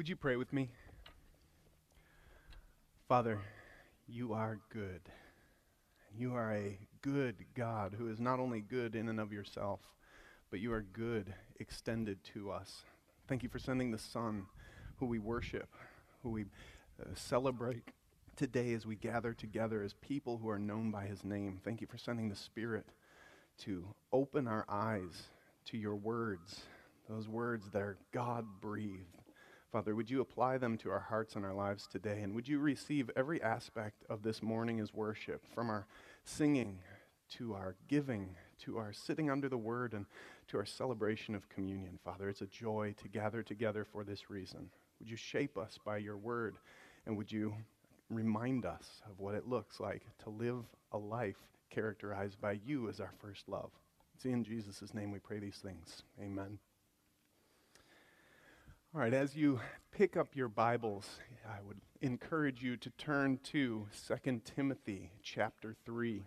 Would you pray with me? Father, you are good. You are a good God who is not only good in and of yourself, but you are good extended to us. Thank you for sending the Son, who we worship, who we celebrate today as we gather together as people who are known by his name. Thank you for sending the Spirit to open our eyes to your words, those words that are God-breathed. Father, would you apply them to our hearts and our lives today? And would you receive every aspect of this morning as worship, from our singing to our giving, to our sitting under the word, and to our celebration of communion. Father, it's a joy to gather together for this reason. Would you shape us by your word? And would you remind us of what it looks like to live a life characterized by you as our first love? It's in Jesus' name we pray these things. Amen. All right, as you pick up your Bibles, I would encourage you to turn to 2 Timothy chapter 3.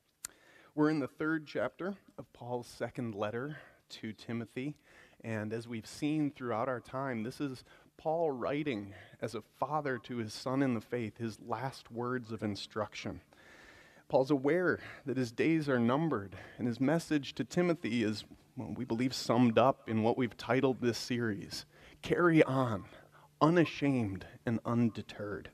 We're in the third chapter of Paul's second letter to Timothy, and as we've seen throughout our time, this is Paul writing as a father to his son in the faith, his last words of instruction. Paul's aware that his days are numbered, and his message to Timothy is, well, we believe, summed up in what we've titled this series: Carry on, unashamed and undeterred.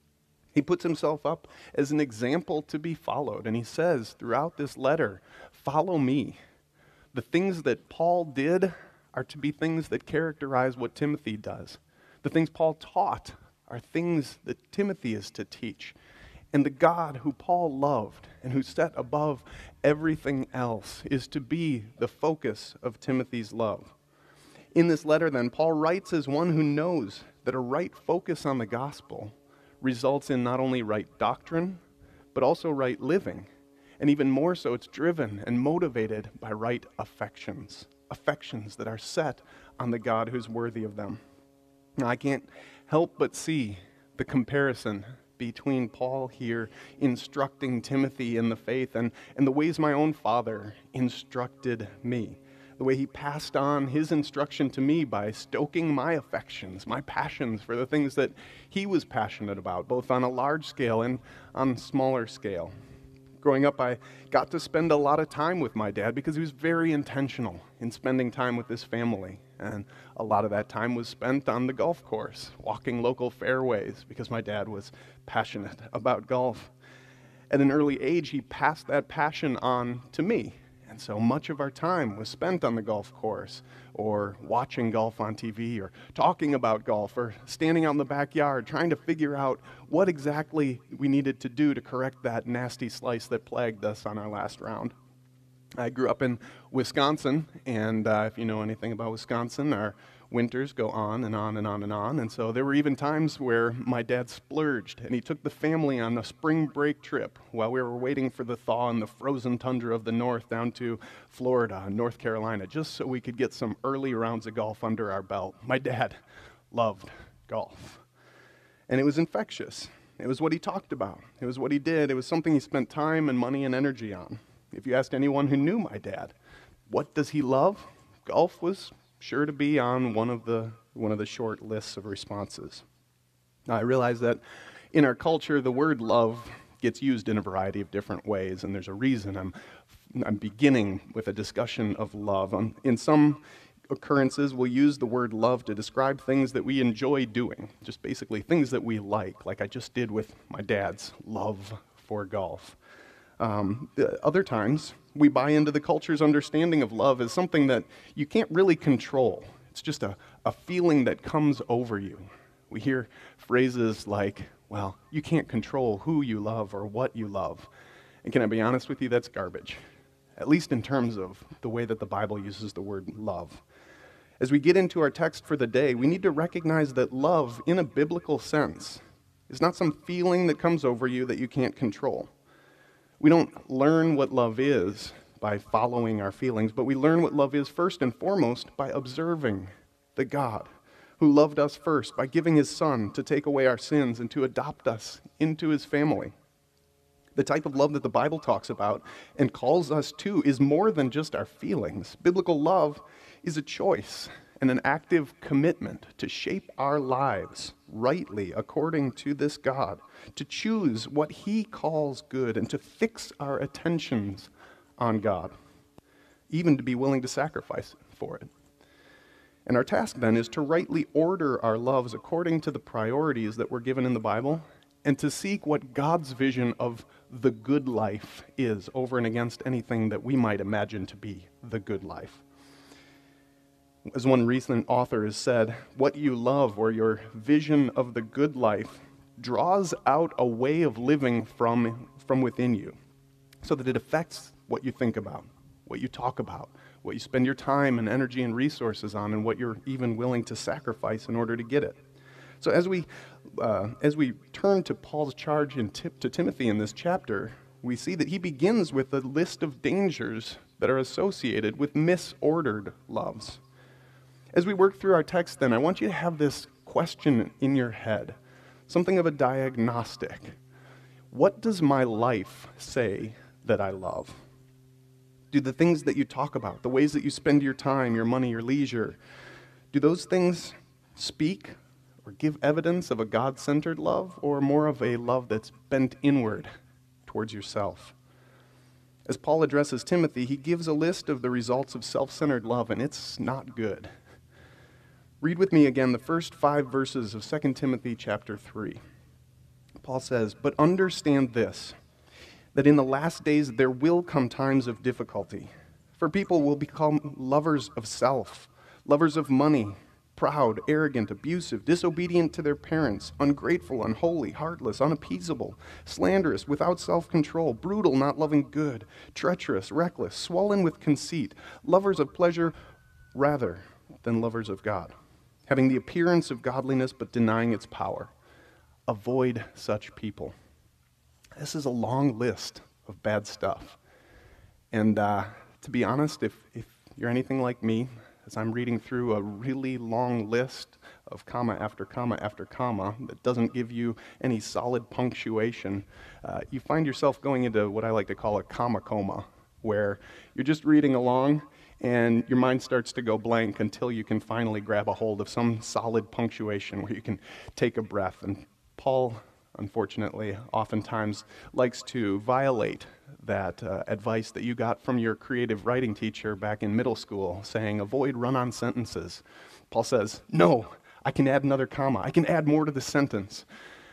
He puts himself up as an example to be followed, and he says throughout this letter, follow me. The things that Paul did are to be things that characterize what Timothy does. The things Paul taught are things that Timothy is to teach. And the God who Paul loved and who set above everything else is to be the focus of Timothy's love. In this letter, then, Paul writes as one who knows that a right focus on the gospel results in not only right doctrine, but also right living. And even more so, it's driven and motivated by right affections that are set on the God who's worthy of them. Now, I can't help but see the comparison between Paul here instructing Timothy in the faith and the ways my own father instructed me. The way he passed on his instruction to me by stoking my affections, my passions for the things that he was passionate about, both on a large scale and on a smaller scale. Growing up, I got to spend a lot of time with my dad because he was very intentional in spending time with his family. And a lot of that time was spent on the golf course, walking local fairways, because my dad was passionate about golf. At an early age, he passed that passion on to me. And so much of our time was spent on the golf course, or watching golf on TV, or talking about golf, or standing out in the backyard trying to figure out what exactly we needed to do to correct that nasty slice that plagued us on our last round. I grew up in Wisconsin, and if you know anything about Wisconsin, our winters go on and on and on and on. And so there were even times where my dad splurged, and he took the family on a spring break trip while we were waiting for the thaw in the frozen tundra of the north down to Florida and North Carolina, just so we could get some early rounds of golf under our belt. My dad loved golf, and it was infectious. It was what he talked about. It was what he did. It was something he spent time and money and energy on. If you asked anyone who knew my dad, what does he love? Golf was sure to be on one of the short lists of responses. Now, I realize that in our culture, the word love gets used in a variety of different ways, and there's a reason I'm beginning with a discussion of love. In some occurrences, we'll use the word love to describe things that we enjoy doing, just basically things that we like I just did with my dad's love for golf. Other times, we buy into the culture's understanding of love as something that you can't really control. It's just a feeling that comes over you. We hear phrases like, well, you can't control who you love or what you love. And can I be honest with you, that's garbage, at least in terms of the way that the Bible uses the word love. As we get into our text for the day, we need to recognize that love, in a biblical sense, is not some feeling that comes over you that you can't control. We don't learn what love is by following our feelings, but we learn what love is first and foremost by observing the God who loved us first by giving his Son to take away our sins and to adopt us into his family. The type of love that the Bible talks about and calls us to is more than just our feelings. Biblical love is a choice, and an active commitment to shape our lives rightly according to this God, to choose what He calls good and to fix our attentions on God, even to be willing to sacrifice for it. And our task then is to rightly order our loves according to the priorities that were given in the Bible and to seek what God's vision of the good life is over and against anything that we might imagine to be the good life. As one recent author has said, what you love or your vision of the good life draws out a way of living from within you so that it affects what you think about, what you talk about, what you spend your time and energy and resources on, and what you're even willing to sacrifice in order to get it. So as we turn to Paul's charge to Timothy in this chapter, we see that he begins with a list of dangers that are associated with misordered loves. As we work through our text then, I want you to have this question in your head, something of a diagnostic. What does my life say that I love? Do the things that you talk about, the ways that you spend your time, your money, your leisure, do those things speak or give evidence of a God-centered love, or more of a love that's bent inward towards yourself? As Paul addresses Timothy, he gives a list of the results of self-centered love, and it's not good. Read with me again the first 5 verses of 2 Timothy chapter 3. Paul says, "But understand this, that in the last days there will come times of difficulty, for people will become lovers of self, lovers of money, proud, arrogant, abusive, disobedient to their parents, ungrateful, unholy, heartless, unappeasable, slanderous, without self-control, brutal, not loving good, treacherous, reckless, swollen with conceit, lovers of pleasure rather than lovers of God, having the appearance of godliness but denying its power. Avoid such people." This is a long list of bad stuff. And to be honest, if you're anything like me, as I'm reading through a really long list of comma after comma after comma that doesn't give you any solid punctuation, you find yourself going into what I like to call a comma coma, where you're just reading along and your mind starts to go blank until you can finally grab a hold of some solid punctuation where you can take a breath. And Paul, unfortunately, oftentimes likes to violate that advice that you got from your creative writing teacher back in middle school, saying, avoid run-on sentences. Paul says, no, I can add another comma. I can add more to the sentence.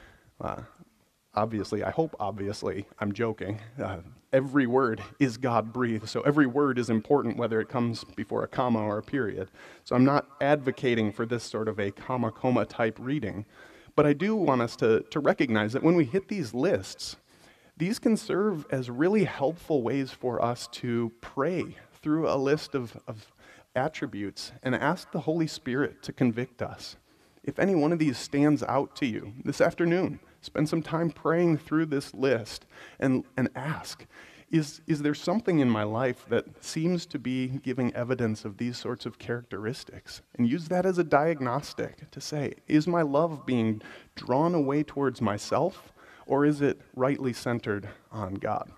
Obviously, I'm joking. Every word is God-breathed, so every word is important whether it comes before a comma or a period. So I'm not advocating for this sort of a comma-coma type reading. But I do want us to recognize that when we hit these lists, these can serve as really helpful ways for us to pray through a list of attributes and ask the Holy Spirit to convict us. If any one of these stands out to you this afternoon, spend some time praying through this list and ask, is there something in my life that seems to be giving evidence of these sorts of characteristics? And use that as a diagnostic to say, is my love being drawn away towards myself, or is it rightly centered on God?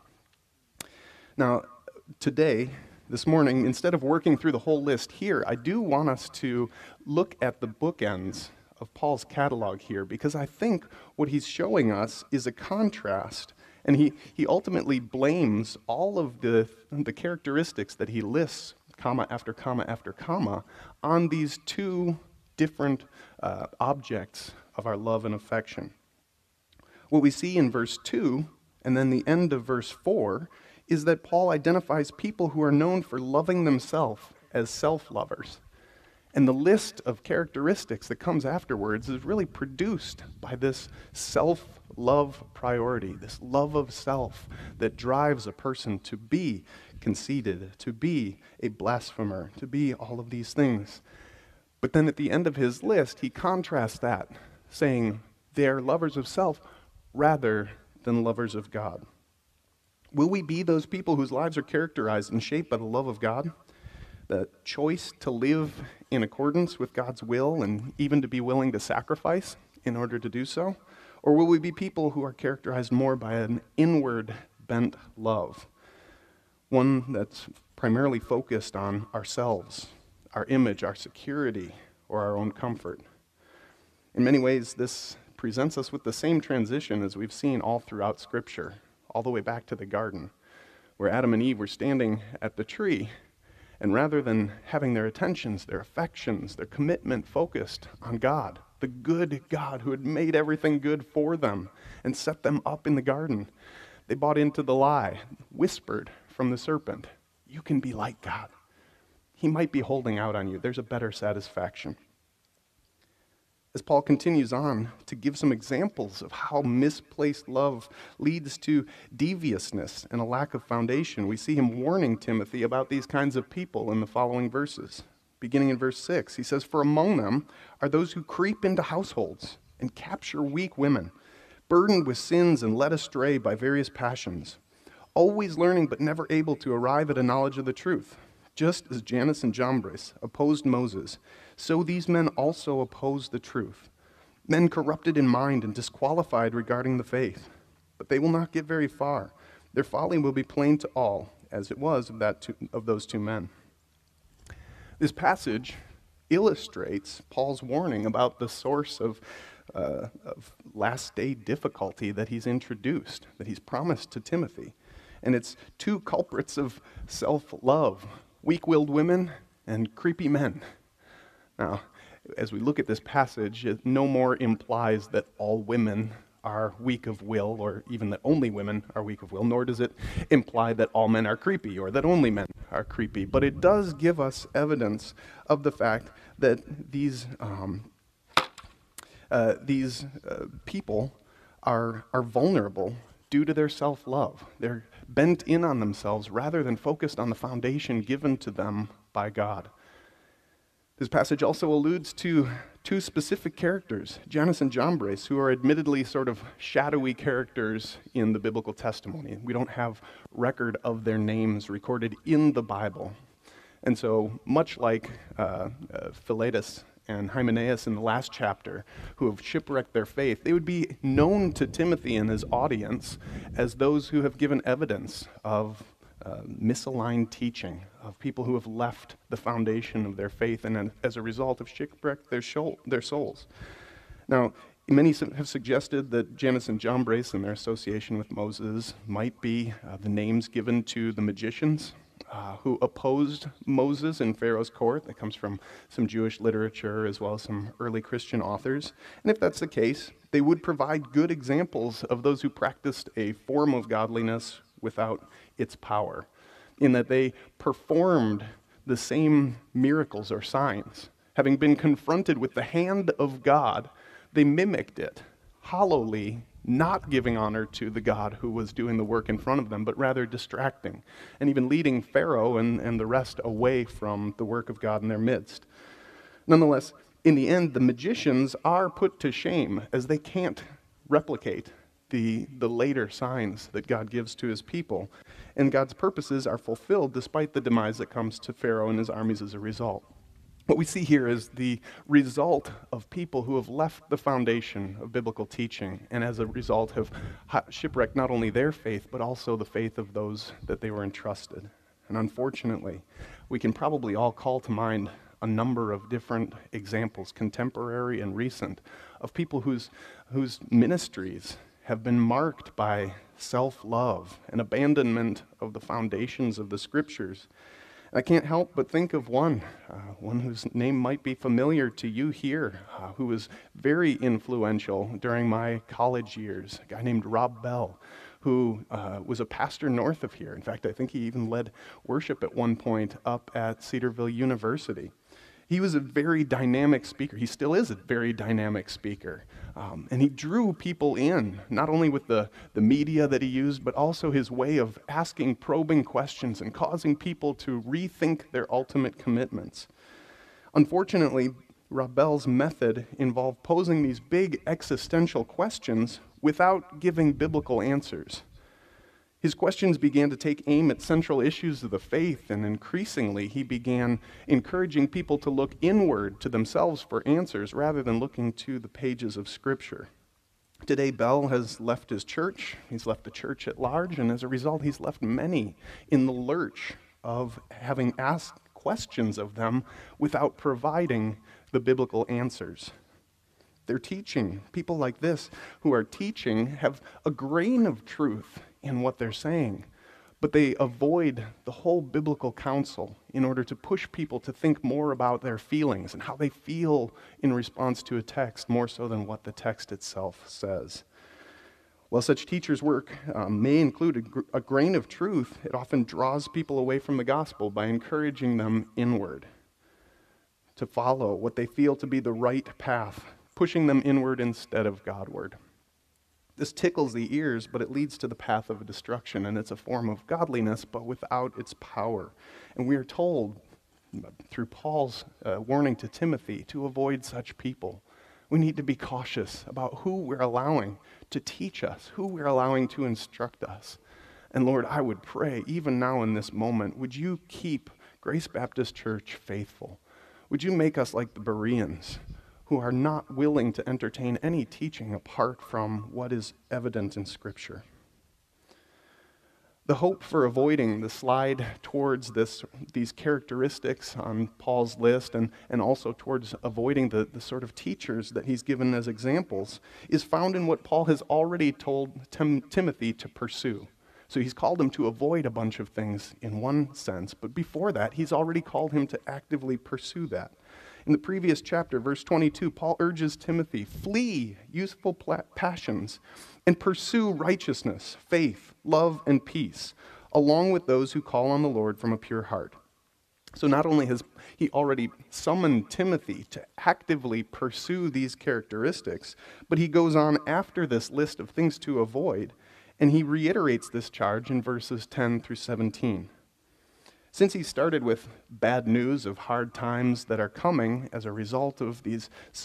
Now, today, this morning, instead of working through the whole list here, I do want us to look at the bookends of Paul's catalog here, because I think what he's showing us is a contrast. And he ultimately blames all of the characteristics that he lists, comma after comma after comma, on these two different objects of our love and affection. What we see in verse 2 and then the end of verse 4 is that Paul identifies people who are known for loving themselves as self-lovers. And the list of characteristics that comes afterwards is really produced by this self-love priority, this love of self that drives a person to be conceited, to be a blasphemer, to be all of these things. But then at the end of his list, he contrasts that, saying they are lovers of self rather than lovers of God. Will we be those people whose lives are characterized and shaped by the love of God? The choice to live in accordance with God's will and even to be willing to sacrifice in order to do so? Or will we be people who are characterized more by an inward bent love, one that's primarily focused on ourselves, our image, our security, or our own comfort. In many ways, this presents us with the same transition as we've seen all throughout Scripture, all the way back to the garden, where Adam and Eve were standing at the tree, and rather than having their attentions, their affections, their commitment focused on God, the good God who had made everything good for them and set them up in the garden, they bought into the lie, whispered from the serpent, "You can be like God. He might be holding out on you. There's a better satisfaction." As Paul continues on to give some examples of how misplaced love leads to deviousness and a lack of foundation, we see him warning Timothy about these kinds of people in the following verses. Beginning in verse 6, he says, "For among them are those who creep into households and capture weak women, burdened with sins and led astray by various passions, always learning but never able to arrive at a knowledge of the truth. Just as Jannes and Jambres opposed Moses, so these men also oppose the truth. Men corrupted in mind and disqualified regarding the faith. But they will not get very far. Their folly will be plain to all, as it was of those two men." This passage illustrates Paul's warning about the source of last day difficulty that he's introduced, that he's promised to Timothy. And it's two culprits of self-love: weak-willed women and creepy men. Now, as we look at this passage, it no more implies that all women are weak of will, or even that only women are weak of will, nor does it imply that all men are creepy or that only men are creepy. But it does give us evidence of the fact that these people are vulnerable due to their self-love. They're bent in on themselves rather than focused on the foundation given to them by God. This passage also alludes to two specific characters, Jannes and Jambres, who are admittedly sort of shadowy characters in the biblical testimony. We don't have record of their names recorded in the Bible. And so, much like Philetus and Hymenaeus in the last chapter, who have shipwrecked their faith, they would be known to Timothy and his audience as those who have given evidence of misaligned teaching, of people who have left the foundation of their faith and as a result have shipwrecked their souls. Now, many have suggested that Jannes and Jambres and their association with Moses might be the names given to the magicians who opposed Moses in Pharaoh's court. That comes from some Jewish literature as well as some early Christian authors. And if that's the case, they would provide good examples of those who practiced a form of godliness without its power, in that they performed the same miracles or signs. Having been confronted with the hand of God, they mimicked it, hollowly, not giving honor to the God who was doing the work in front of them, but rather distracting, and even leading Pharaoh and the rest away from the work of God in their midst. Nonetheless, in the end, the magicians are put to shame as they can't replicate the later signs that God gives to his people. And God's purposes are fulfilled despite the demise that comes to Pharaoh and his armies as a result. What we see here is the result of people who have left the foundation of biblical teaching and as a result have shipwrecked not only their faith, but also the faith of those that they were entrusted. And unfortunately, we can probably all call to mind a number of different examples, contemporary and recent, of people whose ministries have been marked by self-love and abandonment of the foundations of the Scriptures. I can't help but think of one whose name might be familiar to you here, who was very influential during my college years, a guy named Rob Bell, who was a pastor north of here. In fact, I think he even led worship at one point up at Cedarville University. He was a very dynamic speaker. He still is a very dynamic speaker. And he drew people in, not only with the media that he used, but also his way of asking probing questions and causing people to rethink their ultimate commitments. Unfortunately, Rob Bell's method involved posing these big existential questions without giving biblical answers. His questions began to take aim at central issues of the faith, and increasingly he began encouraging people to look inward to themselves for answers rather than looking to the pages of Scripture. Today, Bell has left his church, he's left the church at large, and as a result, he's left many in the lurch of having asked questions of them without providing the biblical answers. They're teaching. People like this who are teaching have a grain of truth in what they're saying, but they avoid the whole biblical counsel in order to push people to think more about their feelings and how they feel in response to a text, more so than what the text itself says. While such teachers' work may include a grain of truth, it often draws people away from the gospel by encouraging them inward to follow what they feel to be the right path, pushing them inward instead of Godward. This tickles the ears, but it leads to the path of destruction, and it's a form of godliness, but without its power. And we are told through Paul's warning to Timothy to avoid such people. We need to be cautious about who we're allowing to teach us, who we're allowing to instruct us. And Lord, I would pray, even now in this moment, would you keep Grace Baptist Church faithful? Would you make us like the Bereans, who are not willing to entertain any teaching apart from what is evident in Scripture? The hope for avoiding the slide towards these characteristics on Paul's list and also towards avoiding the sort of teachers that he's given as examples is found in what Paul has already told Timothy to pursue. So he's called him to avoid a bunch of things in one sense, but before that, he's already called him to actively pursue that. In the previous chapter, verse 22, Paul urges Timothy, flee youthful passions and pursue righteousness, faith, love, and peace, along with those who call on the Lord from a pure heart. So not only has he already summoned Timothy to actively pursue these characteristics, but he goes on after this list of things to avoid, and he reiterates this charge in verses 10 through 17. Since he started with bad news of hard times that are coming as a result of these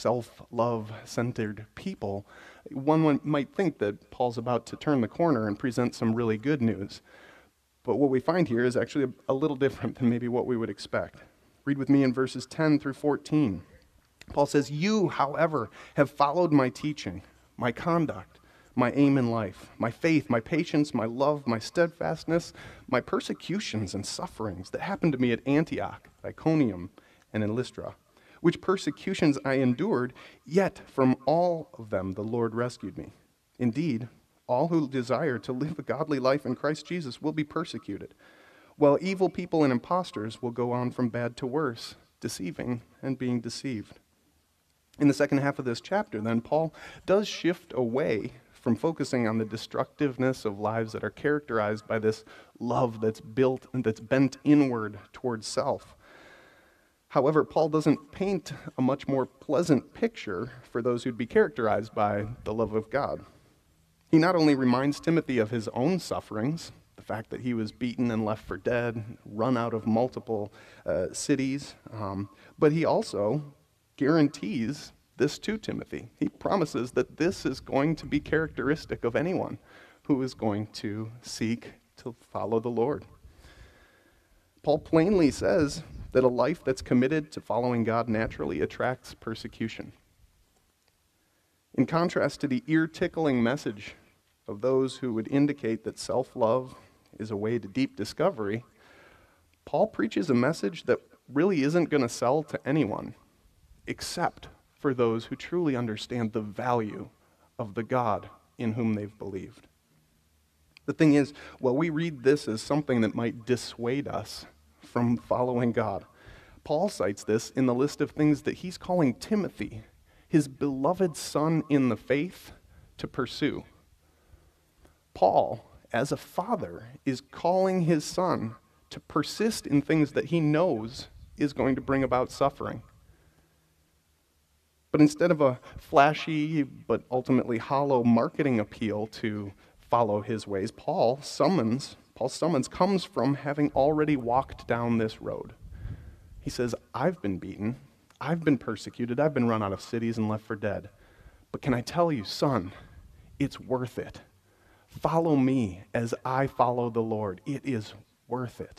self-love-centered people, one might think that Paul's about to turn the corner and present some really good news. But what we find here is actually a little different than maybe what we would expect. Read with me in verses 10 through 14. Paul says, "You, however, have followed my teaching, my conduct, my aim in life, my faith, my patience, my love, my steadfastness, my persecutions and sufferings that happened to me at Antioch, Iconium, and in Lystra, which persecutions I endured, yet from all of them the Lord rescued me. Indeed, all who desire to live a godly life in Christ Jesus will be persecuted, while evil people and impostors will go on from bad to worse, deceiving and being deceived." In the second half of this chapter, then, Paul does shift away from focusing on the destructiveness of lives that are characterized by this love that's built and that's bent inward towards self. However, Paul doesn't paint a much more pleasant picture for those who'd be characterized by the love of God. He not only reminds Timothy of his own sufferings, the fact that he was beaten and left for dead, run out of multiple cities, but he also guarantees this to Timothy. He promises that this is going to be characteristic of anyone who is going to seek to follow the Lord. Paul plainly says that a life that's committed to following God naturally attracts persecution. In contrast to the ear-tickling message of those who would indicate that self-love is a way to deep discovery, Paul preaches a message that really isn't going to sell to anyone except for those who truly understand the value of the God in whom they've believed. The thing is, while we read this as something that might dissuade us from following God, Paul cites this in the list of things that he's calling Timothy, his beloved son in the faith, to pursue. Paul, as a father, is calling his son to persist in things that he knows is going to bring about suffering. But instead of a flashy but ultimately hollow marketing appeal to follow his ways, Paul's summons comes from having already walked down this road. He says, I've been beaten, I've been persecuted, I've been run out of cities and left for dead. But can I tell you, son, it's worth it. Follow me as I follow the Lord. It is worth it.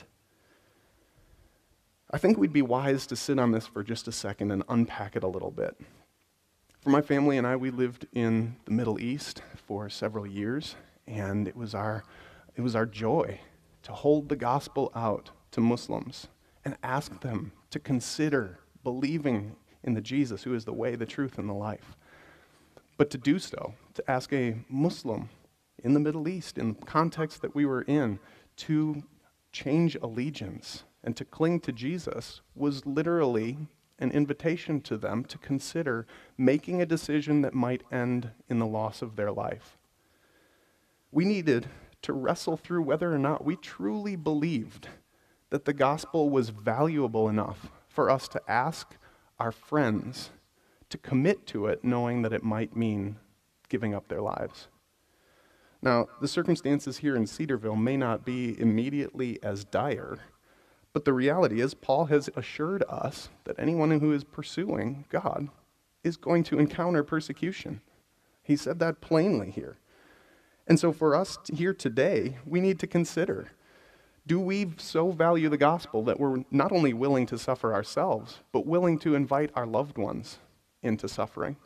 I think we'd be wise to sit on this for just a second and unpack it a little bit. For my family and I, we lived in the Middle East for several years, and it was our joy to hold the gospel out to Muslims and ask them to consider believing in the Jesus who is the way, the truth, and the life. But to do so, to ask a Muslim in the Middle East, in the context that we were in, to change allegiance and to cling to Jesus was literally an invitation to them to consider making a decision that might end in the loss of their life. We needed to wrestle through whether or not we truly believed that the gospel was valuable enough for us to ask our friends to commit to it, knowing that it might mean giving up their lives. Now, the circumstances here in Cedarville may not be immediately as dire, but the reality is Paul has assured us that anyone who is pursuing God is going to encounter persecution. He said that plainly here. And so for us here today, we need to consider, do we so value the gospel that we're not only willing to suffer ourselves, but willing to invite our loved ones into suffering?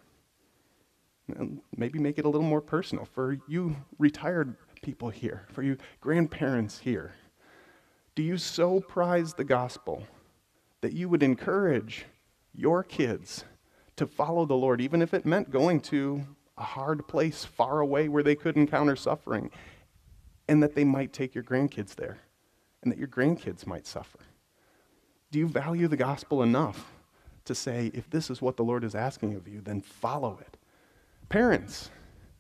And maybe make it a little more personal for you retired people here, for you grandparents here. Do you so prize the gospel that you would encourage your kids to follow the Lord, even if it meant going to a hard place far away where they could encounter suffering, and that they might take your grandkids there, and that your grandkids might suffer? Do you value the gospel enough to say, if this is what the Lord is asking of you, then follow it? Parents,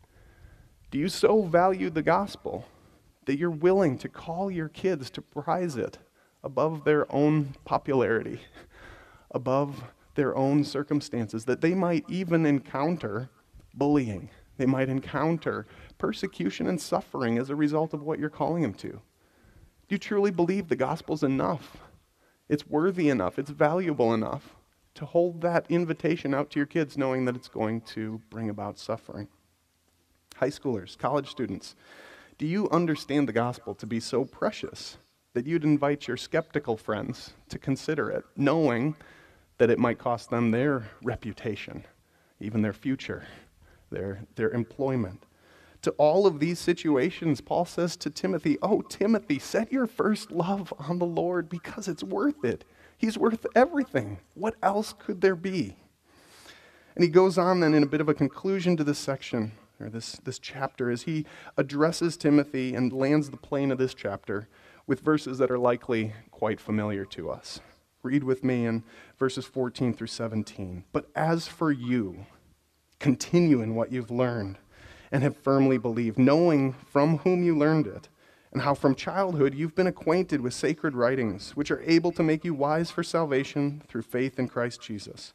do you so value the gospel that you're willing to call your kids to prize it above their own popularity, above their own circumstances, that they might even encounter bullying, they might encounter persecution and suffering as a result of what you're calling them to? Do you truly believe the gospel's enough? It's worthy enough, it's valuable enough to hold that invitation out to your kids, knowing that it's going to bring about suffering? High schoolers, college students, do you understand the gospel to be so precious that you'd invite your skeptical friends to consider it, knowing that it might cost them their reputation, even their future, their employment? To all of these situations, Paul says to Timothy, "Oh, Timothy, set your first love on the Lord because it's worth it. He's worth everything. What else could there be?" And he goes on then in a bit of a conclusion to this section, or this chapter, as he addresses Timothy and lands the plane of this chapter with verses that are likely quite familiar to us. Read with me in verses 14 through 17. "But as for you, continue in what you've learned and have firmly believed, knowing from whom you learned it, and how from childhood you've been acquainted with sacred writings, which are able to make you wise for salvation through faith in Christ Jesus.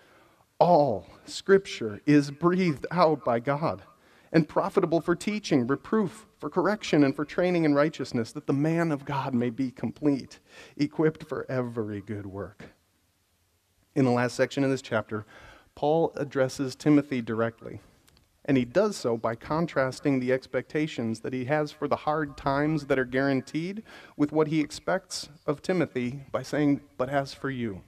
All Scripture is breathed out by God and profitable for teaching, reproof, for correction, and for training in righteousness, that the man of God may be complete, equipped for every good work." In the last section of this chapter, Paul addresses Timothy directly. And he does so by contrasting the expectations that he has for the hard times that are guaranteed with what he expects of Timothy by saying, "But as for you."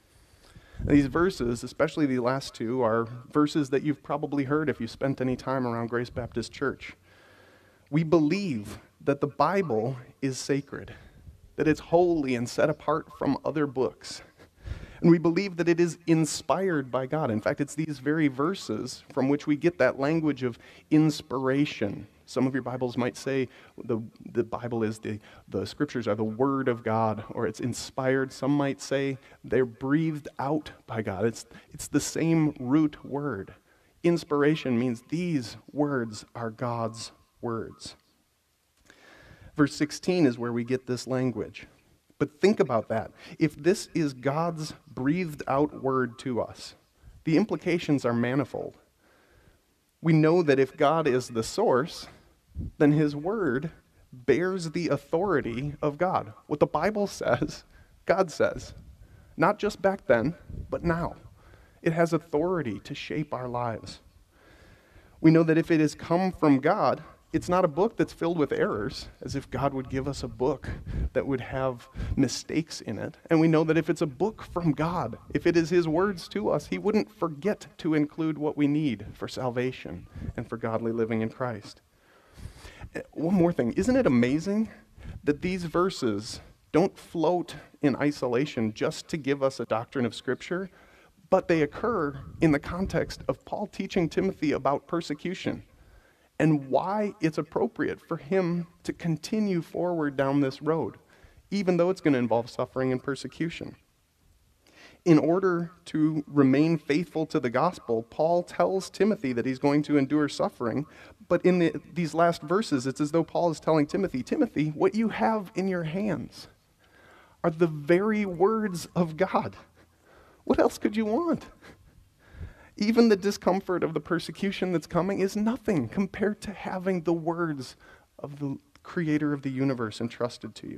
These verses, especially the last two, are verses that you've probably heard if you spent any time around Grace Baptist Church. We believe that the Bible is sacred, that it's holy and set apart from other books. And we believe that it is inspired by God. In fact, it's these very verses from which we get that language of inspiration. Some of your Bibles might say the Bible is the Scriptures are the Word of God, or it's inspired. Some might say they're breathed out by God. It's the same root word. Inspiration means these words are God's words. Verse 16 is where we get this language. But think about that. If this is God's breathed out word to us, the implications are manifold. We know that if God is the source, then his word bears the authority of God. What the Bible says, God says. Not just back then, but now. It has authority to shape our lives. We know that if it has come from God, it's not a book that's filled with errors, as if God would give us a book that would have mistakes in it. And we know that if it's a book from God, if it is his words to us, he wouldn't forget to include what we need for salvation and for godly living in Christ. One more thing. Isn't it amazing that these verses don't float in isolation just to give us a doctrine of Scripture, but they occur in the context of Paul teaching Timothy about persecution and why it's appropriate for him to continue forward down this road, even though it's going to involve suffering and persecution. In order to remain faithful to the gospel, Paul tells Timothy that he's going to endure suffering, but in these last verses, it's as though Paul is telling Timothy, Timothy, what you have in your hands are the very words of God. What else could you want? Even the discomfort of the persecution that's coming is nothing compared to having the words of the creator of the universe entrusted to you.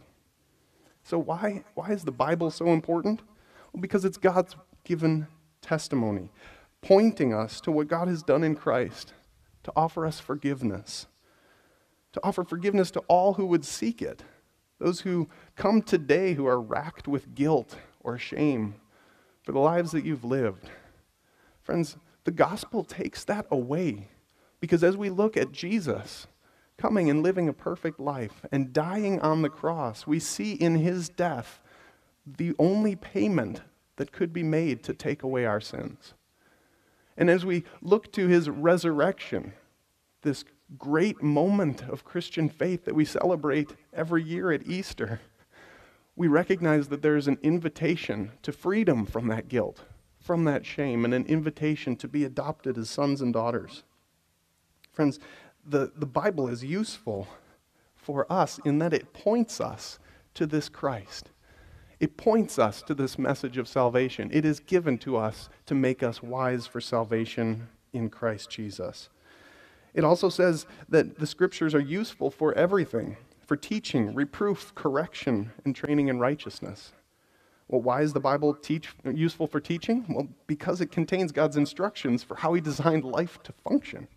So why is the Bible so important? Well, because it's God's given testimony, pointing us to what God has done in Christ, to offer us forgiveness, to offer forgiveness to all who would seek it, those who come today who are racked with guilt or shame for the lives that you've lived. Friends, the gospel takes that away, because as we look at Jesus coming and living a perfect life and dying on the cross, we see in his death the only payment that could be made to take away our sins. And as we look to his resurrection, this great moment of Christian faith that we celebrate every year at Easter, we recognize that there is an invitation to freedom from that guilt, from that shame, and an invitation to be adopted as sons and daughters. Friends, the Bible is useful for us in that it points us to this Christ. It points us to this message of salvation. It is given to us to make us wise for salvation in Christ Jesus. It also says that the Scriptures are useful for everything, for teaching, reproof, correction, and training in righteousness. Well, why is the Bible useful for teaching? Well, because it contains God's instructions for how he designed life to function.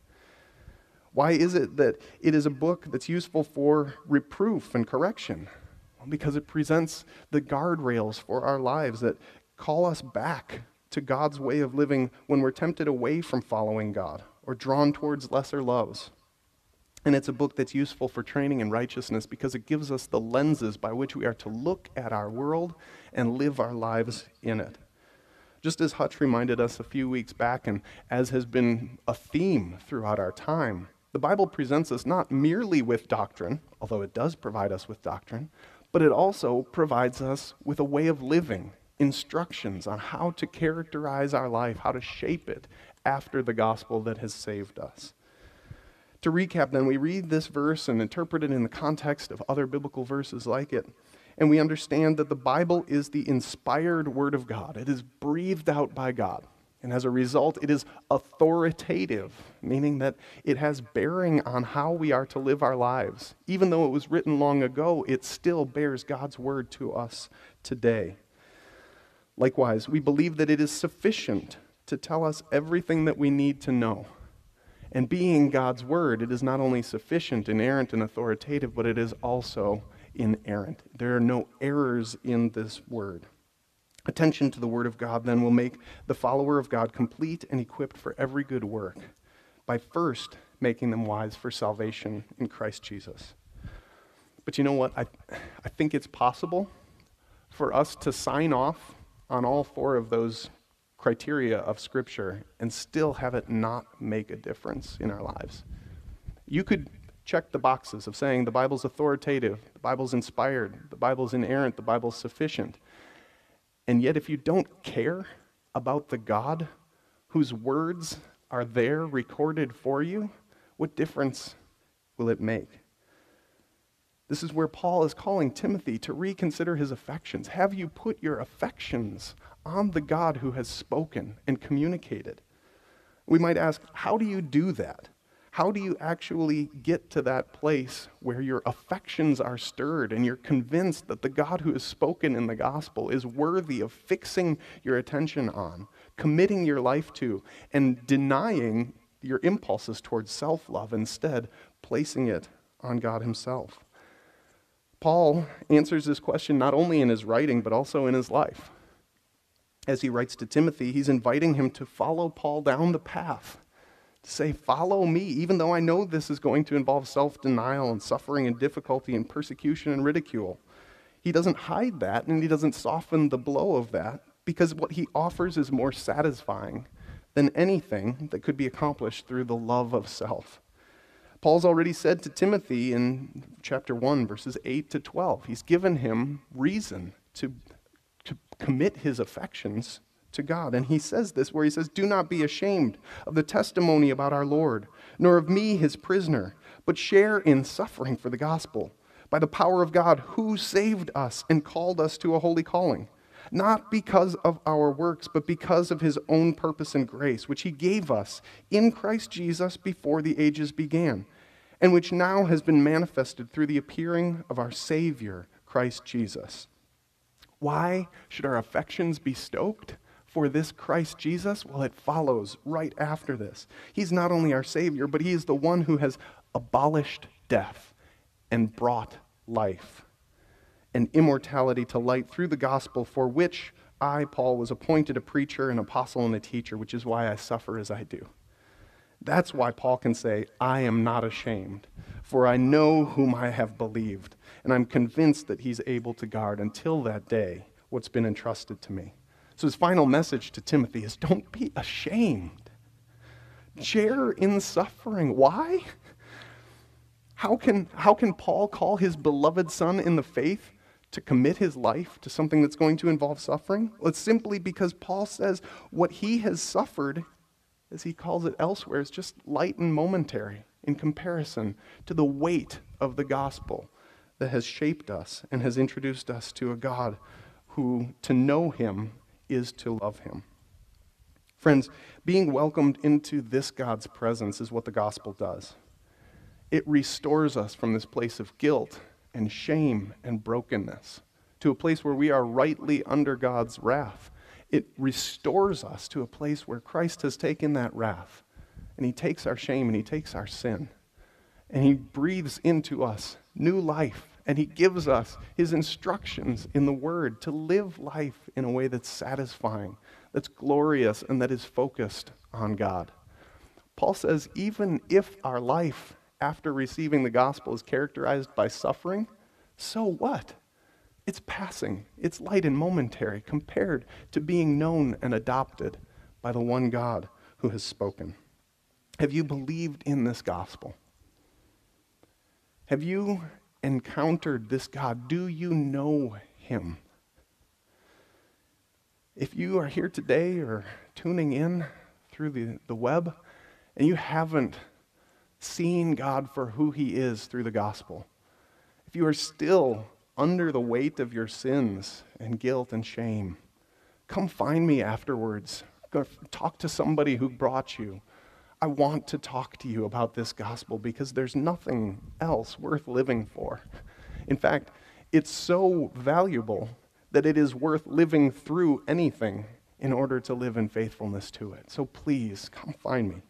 Why is it that it is a book that's useful for reproof and correction? Well, because it presents the guardrails for our lives that call us back to God's way of living when we're tempted away from following God or drawn towards lesser loves. And it's a book that's useful for training in righteousness because it gives us the lenses by which we are to look at our world and live our lives in it. Just as Hutch reminded us a few weeks back, and as has been a theme throughout our time, the Bible presents us not merely with doctrine, although it does provide us with doctrine, but it also provides us with a way of living, instructions on how to characterize our life, how to shape it after the gospel that has saved us. To recap then, we read this verse and interpret it in the context of other biblical verses like it, and we understand that the Bible is the inspired Word of God. It is breathed out by God, and as a result, it is authoritative, meaning that it has bearing on how we are to live our lives. Even though it was written long ago, it still bears God's Word to us today. Likewise, we believe that it is sufficient to tell us everything that we need to know. And being God's word, it is not only sufficient, inerrant, and authoritative, but it is also inerrant. There are no errors in this word. Attention to the word of God then will make the follower of God complete and equipped for every good work by first making them wise for salvation in Christ Jesus. But you know what? I think it's possible for us to sign off on all four of those criteria of Scripture and still have it not make a difference in our lives. You could check the boxes of saying the Bible's authoritative, the Bible's inspired, the Bible's inerrant, the Bible's sufficient. And yet if you don't care about the God whose words are there recorded for you, what difference will it make? This is where Paul is calling Timothy to reconsider his affections. Have you put your affections on the God who has spoken and communicated? We might ask, how do you do that? How do you actually get to that place where your affections are stirred and you're convinced that the God who has spoken in the gospel is worthy of fixing your attention on, committing your life to, and denying your impulses towards self-love, instead placing it on God himself? Paul answers this question not only in his writing, but also in his life. As he writes to Timothy, he's inviting him to follow Paul down the path, to say, follow me, even though I know this is going to involve self-denial and suffering and difficulty and persecution and ridicule. He doesn't hide that, and he doesn't soften the blow of that, because what he offers is more satisfying than anything that could be accomplished through the love of self. Paul's already said to Timothy in chapter 1, verses 8 to 12, he's given him reason to commit his affections to God. And he says this, where he says, "Do not be ashamed of the testimony about our Lord, nor of me, his prisoner, but share in suffering for the gospel, by the power of God, who saved us and called us to a holy calling, not because of our works, but because of his own purpose and grace, which he gave us in Christ Jesus before the ages began, and which now has been manifested through the appearing of our Savior, Christ Jesus." Why should our affections be stoked for this Christ Jesus? Well, it follows right after this. He's not only our Savior, but he is the one who has abolished death and brought life and immortality to light through the gospel, for which I, Paul, was appointed a preacher, an apostle, and a teacher, which is why I suffer as I do. That's why Paul can say, "I am not ashamed, for I know whom I have believed, and I'm convinced that he's able to guard until that day what's been entrusted to me." So his final message to Timothy is, don't be ashamed. Share in suffering. Why? How can Paul call his beloved son in the faith to commit his life to something that's going to involve suffering? Well, it's simply because Paul says what he has suffered, as he calls it elsewhere, is just light and momentary in comparison to the weight of the gospel that has shaped us and has introduced us to a God who, to know him, is to love him. Friends, being welcomed into this God's presence is what the gospel does. It restores us from this place of guilt and shame and brokenness to a place where we are rightly under God's wrath. It restores us to a place where Christ has taken that wrath, and he takes our shame and he takes our sin, and he breathes into us new life, and he gives us his instructions in the Word to live life in a way that's satisfying, that's glorious, and that is focused on God. Paul says even if our life after receiving the gospel is characterized by suffering, so what? It's passing. It's light and momentary compared to being known and adopted by the one God who has spoken. Have you believed in this gospel? Have you encountered this God? Do you know him? If you are here today or tuning in through the web and you haven't seen God for who he is through the gospel, if you are still under the weight of your sins and guilt and shame, come find me afterwards. Go talk to somebody who brought you. I want to talk to you about this gospel because there's nothing else worth living for. In fact, it's so valuable that it is worth living through anything in order to live in faithfulness to it. So please, come find me.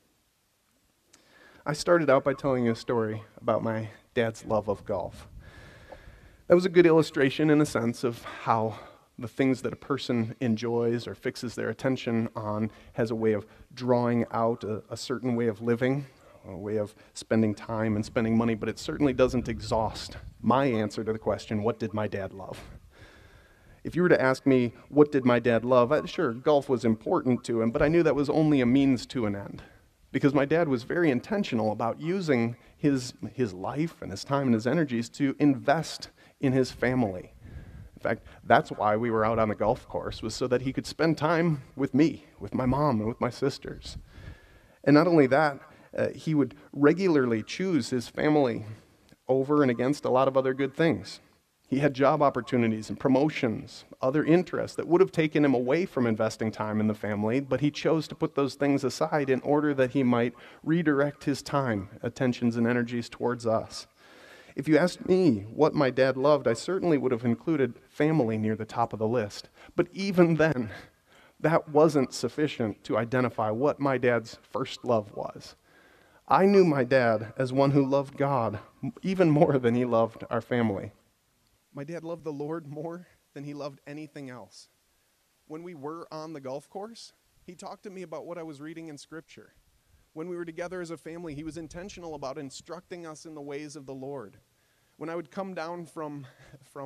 I started out by telling you a story about my dad's love of golf. That was a good illustration, in a sense, of how the things that a person enjoys or fixes their attention on has a way of drawing out a certain way of living, a way of spending time and spending money, but it certainly doesn't exhaust my answer to the question, what did my dad love? If you were to ask me, what did my dad love? Sure, golf was important to him, but I knew that was only a means to an end. Because my dad was very intentional about using his life and his time and his energies to invest in his family. In fact, that's why we were out on the golf course, was so that he could spend time with me, with my mom, and with my sisters. And not only that, he would regularly choose his family over and against a lot of other good things. He had job opportunities and promotions, other interests that would have taken him away from investing time in the family, but he chose to put those things aside in order that he might redirect his time, attentions, and energies towards us. If you asked me what my dad loved, I certainly would have included family near the top of the list. But even then, that wasn't sufficient to identify what my dad's first love was. I knew my dad as one who loved God even more than he loved our family. My dad loved the Lord more than he loved anything else. When we were on the golf course, he talked to me about what I was reading in Scripture. When we were together as a family, he was intentional about instructing us in the ways of the Lord. When I would come down from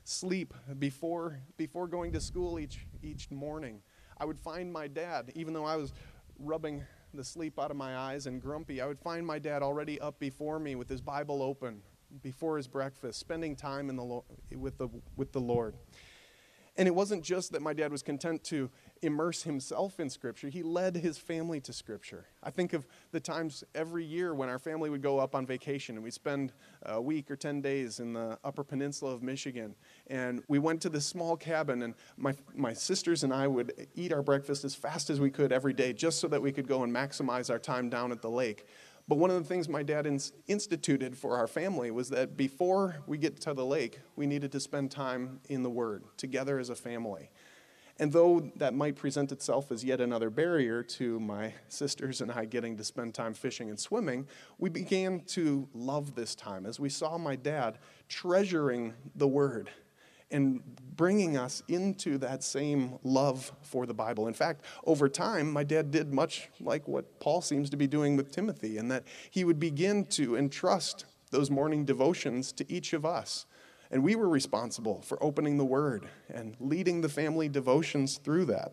sleep before going to school each morning, I would find my dad, even though I was rubbing the sleep out of my eyes and grumpy, I would find my dad already up before me with his Bible open before his breakfast, spending time with the Lord. And it wasn't just that my dad was content to immerse himself in Scripture. He led his family to Scripture. I think of the times every year when our family would go up on vacation and we'd spend a week or 10 days in the Upper Peninsula of Michigan. And we went to this small cabin, and my sisters and I would eat our breakfast as fast as we could every day just so that we could go and maximize our time down at the lake. But one of the things my dad instituted for our family was that before we get to the lake, we needed to spend time in the Word together as a family. And though that might present itself as yet another barrier to my sisters and I getting to spend time fishing and swimming, we began to love this time as we saw my dad treasuring the Word and bringing us into that same love for the Bible. In fact, over time, my dad did much like what Paul seems to be doing with Timothy, in that he would begin to entrust those morning devotions to each of us. And we were responsible for opening the Word and leading the family devotions through that.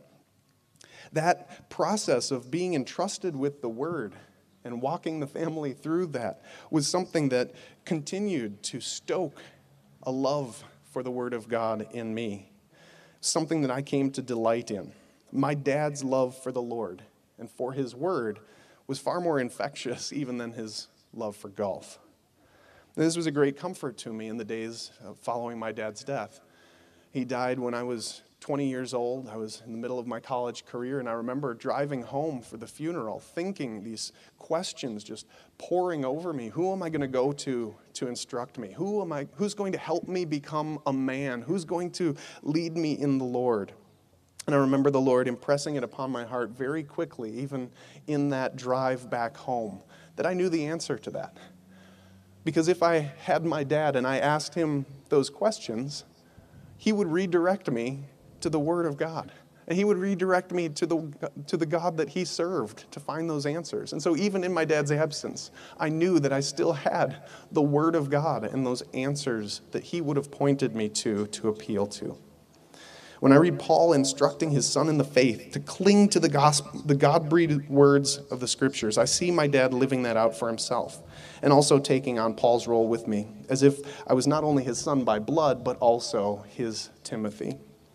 That process of being entrusted with the Word and walking the family through that was something that continued to stoke a love for the Word of God in me, something that I came to delight in. My dad's love for the Lord and for His Word was far more infectious even than his love for golf. And this was a great comfort to me in the days following my dad's death. He died when I was 20 years old. I was in the middle of my college career, and I remember driving home for the funeral, thinking these questions just pouring over me. Who am I going to go to instruct me? Who's going to help me become a man? Who's going to lead me in the Lord? And I remember the Lord impressing it upon my heart very quickly, even in that drive back home, that I knew the answer to that. Because if I had my dad and I asked him those questions, he would redirect me to the Word of God. And he would redirect me to the God that he served to find those answers. And so even in my dad's absence, I knew that I still had the Word of God and those answers that he would have pointed me to appeal to. When I read Paul instructing his son in the faith to cling to the gospel, the God-breathed words of the Scriptures, I see my dad living that out for himself and also taking on Paul's role with me, as if I was not only his son by blood, but also his Timothy.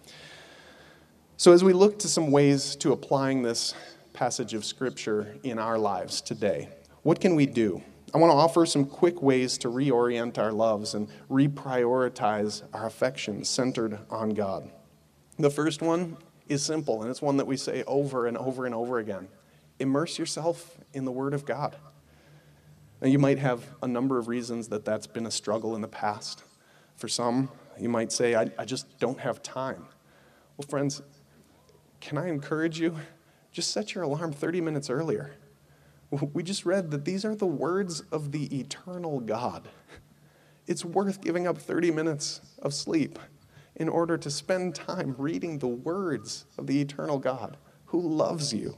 So as we look to some ways to applying this passage of Scripture in our lives today, what can we do? I want to offer some quick ways to reorient our loves and reprioritize our affections centered on God. The first one is simple, and it's one that we say over and over and over again. Immerse yourself in the Word of God. Now, you might have a number of reasons that that's been a struggle in the past. For some, you might say, I just don't have time. Well, friends, can I encourage you? Just set your alarm 30 minutes earlier. We just read that these are the words of the eternal God. It's worth giving up 30 minutes of sleep in order to spend time reading the words of the eternal God who loves you.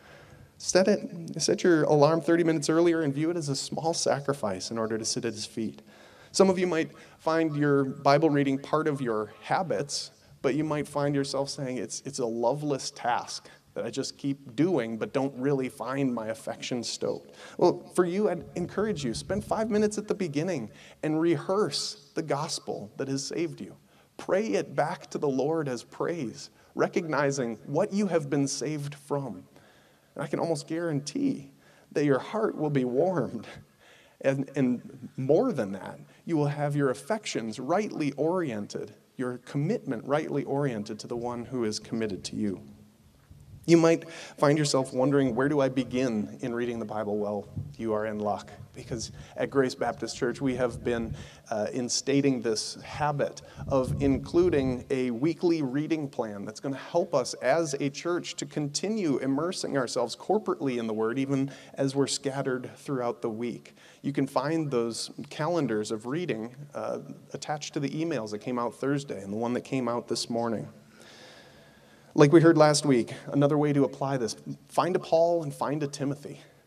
Set your alarm 30 minutes earlier and view it as a small sacrifice in order to sit at His feet. Some of you might find your Bible reading part of your habits, but you might find yourself saying it's a loveless task that I just keep doing but don't really find my affection stoked. Well, for you, I'd encourage you, spend 5 minutes at the beginning and rehearse the gospel that has saved you. Pray it back to the Lord as praise, recognizing what you have been saved from. And I can almost guarantee that your heart will be warmed. And more than that, you will have your affections rightly oriented, your commitment rightly oriented to the one who is committed to you. You might find yourself wondering, where do I begin in reading the Bible? Well, you are in luck, because at Grace Baptist Church, we have been instating this habit of including a weekly reading plan that's going to help us as a church to continue immersing ourselves corporately in the Word, even as we're scattered throughout the week. You can find those calendars of reading attached to the emails that came out Thursday and the one that came out this morning. Like we heard last week, another way to apply this, find a Paul and find a Timothy.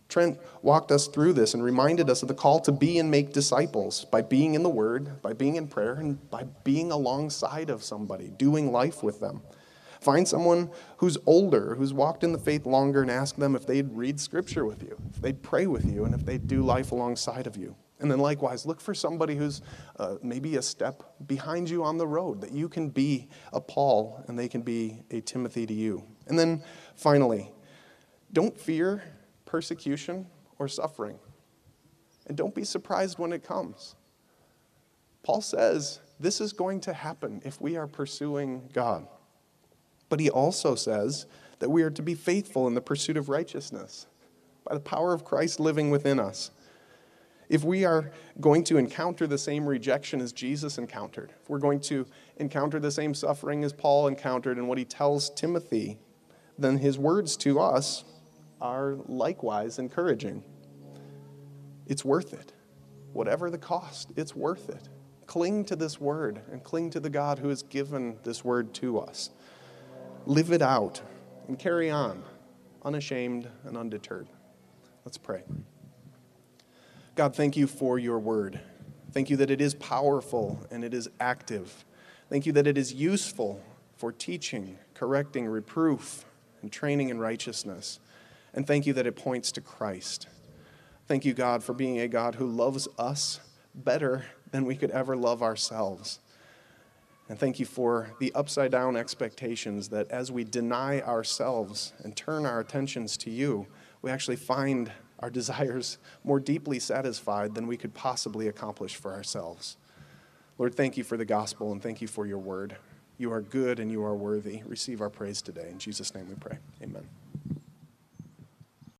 Trent walked us through this and reminded us of the call to be and make disciples by being in the Word, by being in prayer, and by being alongside of somebody, doing life with them. Find someone who's older, who's walked in the faith longer, and ask them if they'd read Scripture with you, if they'd pray with you, and if they'd do life alongside of you. And then likewise, look for somebody who's maybe a step behind you on the road, that you can be a Paul and they can be a Timothy to you. And then finally, don't fear persecution or suffering. And don't be surprised when it comes. Paul says this is going to happen if we are pursuing God. But he also says that we are to be faithful in the pursuit of righteousness by the power of Christ living within us. If we are going to encounter the same rejection as Jesus encountered, if we're going to encounter the same suffering as Paul encountered and what he tells Timothy, then his words to us are likewise encouraging. It's worth it. Whatever the cost, it's worth it. Cling to this word and cling to the God who has given this word to us. Live it out and carry on, unashamed and undeterred. Let's pray. God, thank you for your word. Thank you that it is powerful and it is active. Thank you that it is useful for teaching, correcting, reproof, and training in righteousness. And thank you that it points to Christ. Thank you, God, for being a God who loves us better than we could ever love ourselves. And thank you for the upside-down expectations that as we deny ourselves and turn our attentions to you, we actually find our desires more deeply satisfied than we could possibly accomplish for ourselves. Lord, thank you for the gospel and thank you for your word. You are good and you are worthy. Receive our praise today. In Jesus' name we pray. Amen.